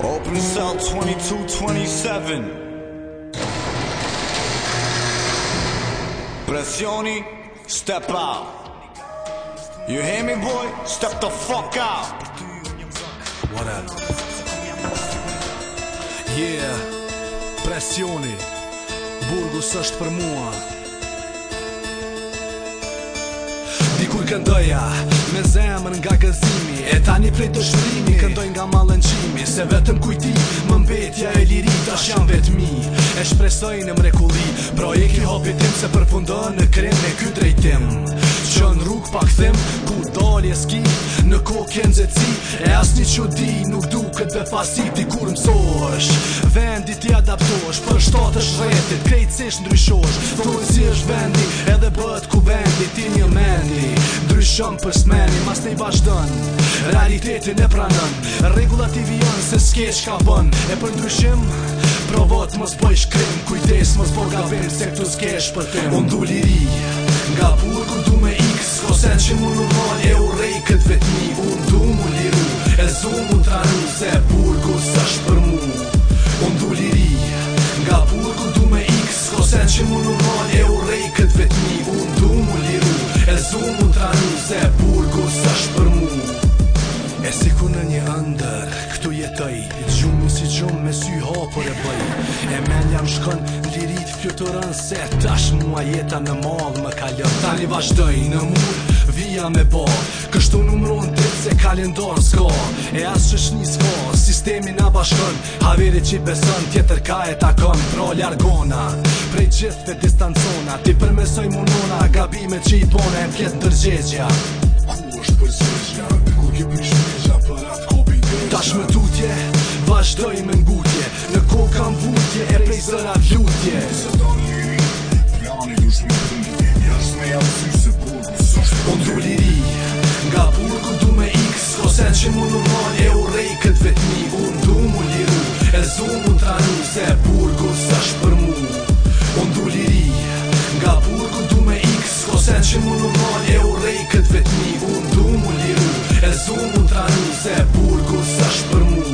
Open cell 2227. Pressioni, step out. You hear me, boy? Step the fuck out. What up? Yeah, pressioni. Burgus është për mua. Dikur këndoja me zemër nga gëzimi, e tani prej të shërimi këndoj nga mallënqimi, se vetëm kujti më mbetja e liri tash jam vetëmi. E shpresoj në mrekulli projekti hopit tim se përfundon në krem me ky drejtim, që në rrug pa kthim ku dalje s'ki në kokë nxehtësi, e asnjë çudi nuk duket befasi. Dikur mësohesh vendi ti adaptohesh, për shtatësh rretit krejtësisht ndryshohesh, thonë si është vendi edhe bëhet ku vendi ti një mendi. Ndryshon për smeni, mas ne i vazhdon, realitetin e pranon, rregullat i vijon se s'ke çka bën, e për ndryshim provot mos bëj shkrim, kujdes mos bo gabim se këtu s'ke shpëtim. Unë du liri nga burgu, du me x, kosen që mu normal e urej këtë vetmi. Unë du mu liru, e zu mu tranu, se burgu s'është për mu. Unë du liri nga burgu, du me x, kosen që mu normal e urej këtë vetmi. Unë du mu liru, e zu mu tranu, se burgu s'është për mu. E si ku në një ëndër, këtu jetoj, gjumë si gjumë me sy hapur e bëj. E men jam shkon lirit fluturën, se tash mua jeta në mall më kalon. Tani vazhdoj në mur, vija me ba, kështu numron dit se kalendar s'ka, e as qëshni s'ka, sistemi na bashkon, haveri që i beson tjetër ka e takon. Pra largona, prej gjithve distancona, ti përmesoj munona, gabime që i bone e pjetë ndërgjegja. Ku është përzgjegja, kur ke prish megja për atë kopi degja. Tash me tutje, vazhdoj me ngutje, në kokë kam vutje e prej zërat lutje. Se dan liri, plani dush me dhënje, jasht me jam sy se burgu s'është për Unë du liri nga burgu, du me x, kosen që mu normal e urej këtë vetmi. Unë du mu liru, e zu mu tranu, se burgu s'është për mu. Unë du liri nga burgu, du me x, kosen që mu normal e urej këtë vetmi. Unë du mu liru, e zu mu tranu, se burgu s'është për mu.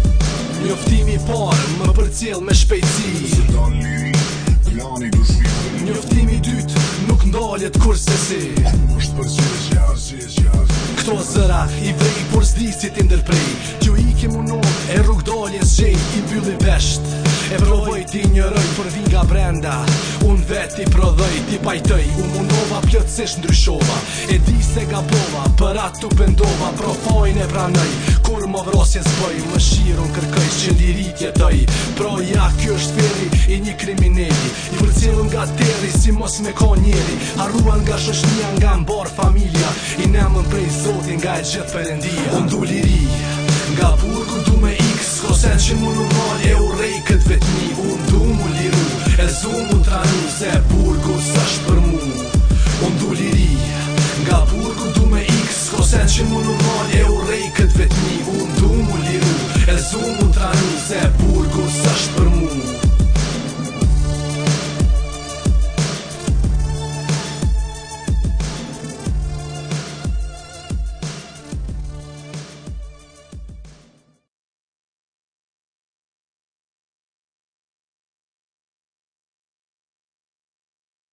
Njoftimi parë më përcjell me shpejtësi, Se dan liri, plani dush me dhënje. njoftimi dytë nuk ndaljet kurse si. Ku është përzgjegja, zgjegja. Këto zëra i vrej, por s'disit i ndërprej, kjo i ke munon e rrug daljes gjej, i mbylli vesht, e provoj ti njëroj për vi nga brenda. Unë vet i prodhoj, ti pajtoj, u mundova plotësisht ndryshova, e di se gabova, për atë tu pendova, profojnë e pranoj, kur më vrosje s'bëj, më shirun kërkoj që lirit jetoj. Pra ja, kjo është feri i një krimineli, i përcjellën nga terri si mos me ka njeri, harruan nga shoshnia, nga mbar familja, i nemën prej zotin nga e gjithë Perëndia. Unë du liri nga burgu, du me x, kosen që mu normal e urej këtë vetmi. Unë du mu liru, e zu mu tranu, se burgu s'është për mu. Unë du liri nga burgu, du me x, kosen që mu normal e urej këtë vetmi. Unë du mu liru, e zu mu tranu, se burgu s'është për mu.